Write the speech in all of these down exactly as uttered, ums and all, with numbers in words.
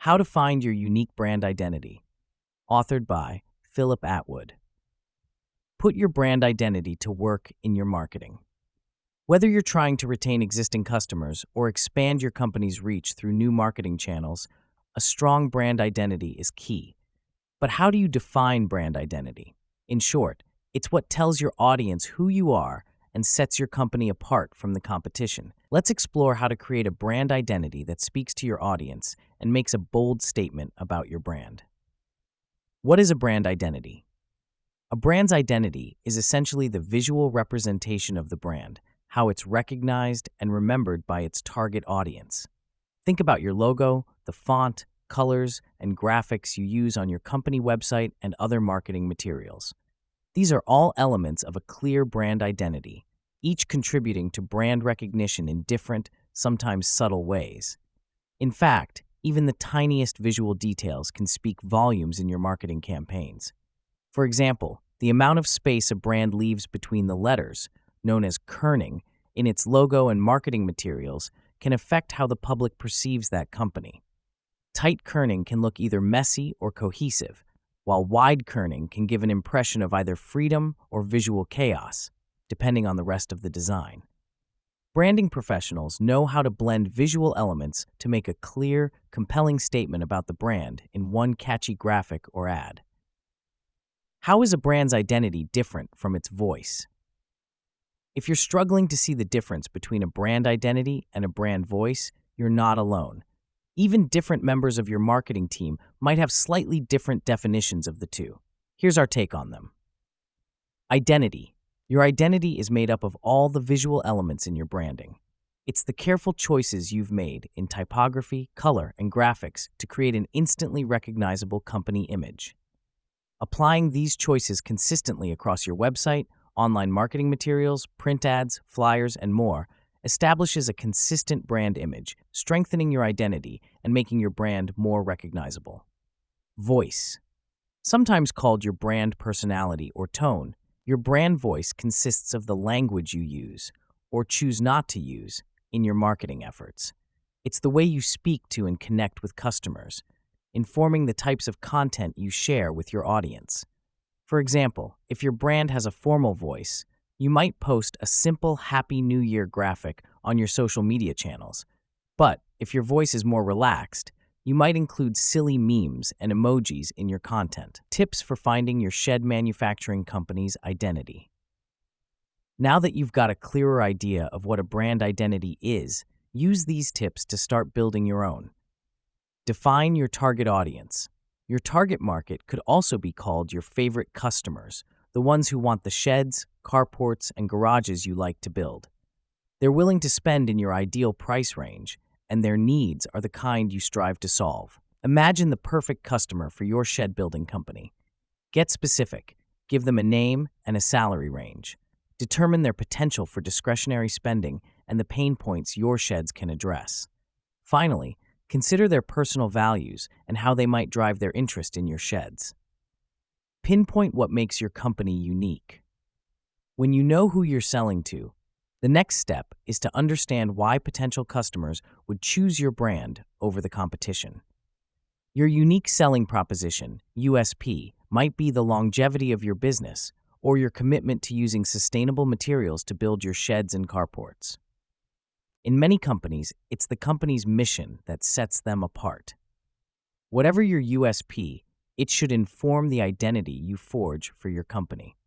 How to Find Your Unique Brand Identity, authored by Philip Atwood. Put your brand identity to work in your marketing. Whether you're trying to retain existing customers or expand your company's reach through new marketing channels, a strong brand identity is key. But how do you define brand identity? In short, it's what tells your audience who you are and sets your company apart from the competition. Let's explore how to create a brand identity that speaks to your audience and makes a bold statement about your brand. What is a brand identity? A brand's identity is essentially the visual representation of the brand, how it's recognized and remembered by its target audience. Think about your logo, the font, colors, and graphics you use on your company website and other marketing materials. These are all elements of a clear brand identity, each contributing to brand recognition in different, sometimes subtle ways. In fact, even the tiniest visual details can speak volumes in your marketing campaigns. For example, the amount of space a brand leaves between the letters, known as kerning, in its logo and marketing materials can affect how the public perceives that company. Tight kerning can look either messy or cohesive, while wide kerning can give an impression of either freedom or visual chaos, depending on the rest of the design. Branding professionals know how to blend visual elements to make a clear, compelling statement about the brand in one catchy graphic or ad. How is a brand's identity different from its voice? If you're struggling to see the difference between a brand identity and a brand voice, you're not alone. Even different members of your marketing team might have slightly different definitions of the two. Here's our take on them. Identity. Your identity is made up of all the visual elements in your branding. It's the careful choices you've made in typography, color, and graphics to create an instantly recognizable company image. Applying these choices consistently across your website, online marketing materials, print ads, flyers, and more establishes a consistent brand image, strengthening your identity and making your brand more recognizable. Voice. Sometimes called your brand personality or tone, your brand voice consists of the language you use, or choose not to use, in your marketing efforts. It's the way you speak to and connect with customers, informing the types of content you share with your audience. For example, if your brand has a formal voice, you might post a simple Happy New Year graphic on your social media channels. But if your voice is more relaxed, you might include silly memes and emojis in your content. Tips for finding your shed manufacturing company's identity. Now that you've got a clearer idea of what a brand identity is, use these tips to start building your own. Define your target audience. Your target market could also be called your favorite customers, the ones who want the sheds, carports, and garages you like to build. They're willing to spend in your ideal price range, and their needs are the kind you strive to solve. Imagine the perfect customer for your shed building company. Get specific. Give them a name and a salary range. Determine their potential for discretionary spending and the pain points your sheds can address. Finally, consider their personal values and how they might drive their interest in your sheds. Pinpoint what makes your company unique. When you know who you're selling to, the next step is to understand why potential customers would choose your brand over the competition. Your unique selling proposition, U S P, might be the longevity of your business or your commitment to using sustainable materials to build your sheds and carports. In many companies, it's the company's mission that sets them apart. Whatever your U S P, it should inform the identity you forge for your company.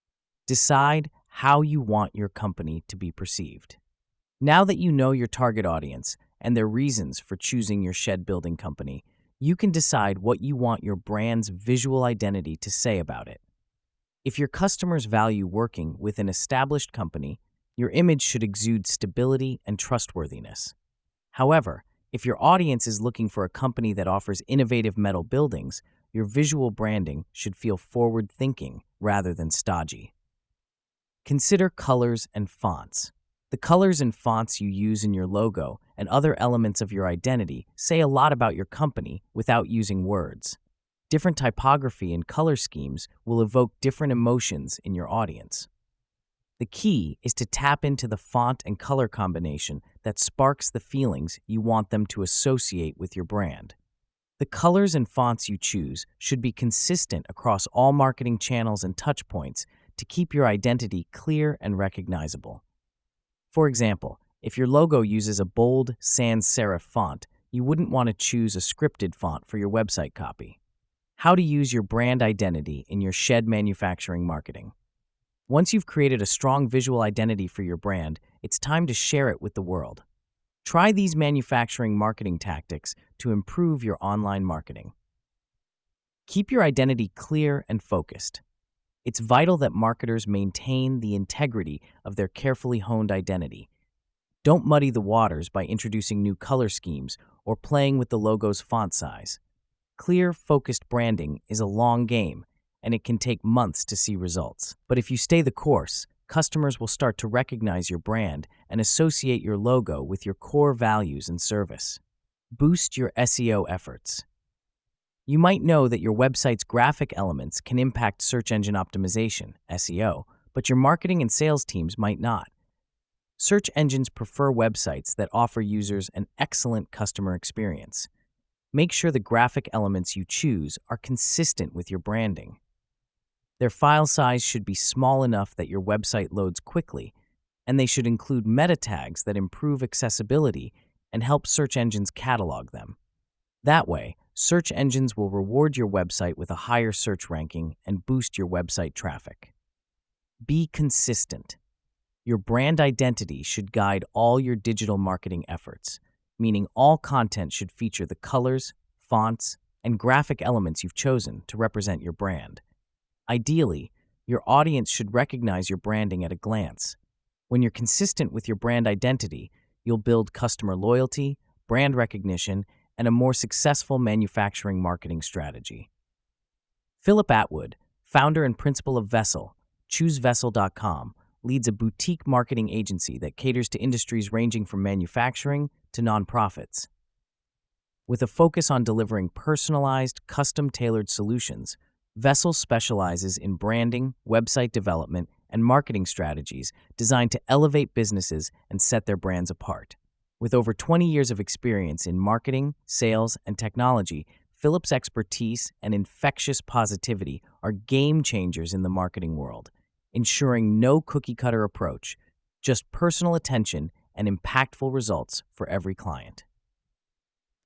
Decide how you want your company to be perceived. Now that you know your target audience and their reasons for choosing your shed building company, you can decide what you want your brand's visual identity to say about it. If your customers value working with an established company, your image should exude stability and trustworthiness. However, if your audience is looking for a company that offers innovative metal buildings, your visual branding should feel forward-thinking rather than stodgy. Consider colors and fonts. The colors and fonts you use in your logo and other elements of your identity say a lot about your company without using words. Different typography and color schemes will evoke different emotions in your audience. The key is to tap into the font and color combination that sparks the feelings you want them to associate with your brand. The colors and fonts you choose should be consistent across all marketing channels and touchpoints to keep your identity clear and recognizable. For example, if your logo uses a bold sans serif font, you wouldn't want to choose a scripted font for your website copy. How to use your brand identity in your Shed manufacturing marketing. Once you've created a strong visual identity for your brand, it's time to share it with the world. Try these manufacturing marketing tactics to improve your online marketing. Keep your identity clear and focused. It's vital that marketers maintain the integrity of their carefully honed identity. Don't muddy the waters by introducing new color schemes or playing with the logo's font size. Clear, focused branding is a long game, and it can take months to see results. But if you stay the course, customers will start to recognize your brand and associate your logo with your core values and service. Boost your S E O efforts. You might know that your website's graphic elements can impact search engine optimization, S E O, but your marketing and sales teams might not. Search engines prefer websites that offer users an excellent customer experience. Make sure the graphic elements you choose are consistent with your branding. Their file size should be small enough that your website loads quickly, and they should include meta tags that improve accessibility and help search engines catalog them. That way, search engines will reward your website with a higher search ranking and boost your website traffic. Be consistent. Your brand identity should guide all your digital marketing efforts, meaning all content should feature the colors, fonts, and graphic elements you've chosen to represent your brand. Ideally, your audience should recognize your branding at a glance. When you're consistent with your brand identity, you'll build customer loyalty, brand recognition, and a more successful manufacturing marketing strategy. Philip Atwood, founder and principal of Vessel, choose vessel dot com, leads a boutique marketing agency that caters to industries ranging from manufacturing to nonprofits. With a focus on delivering personalized, custom-tailored solutions, Vessel specializes in branding, website development, and marketing strategies designed to elevate businesses and set their brands apart. With over twenty years of experience in marketing, sales, and technology, Philip's expertise and infectious positivity are game changers in the marketing world, ensuring no cookie-cutter approach, just personal attention and impactful results for every client.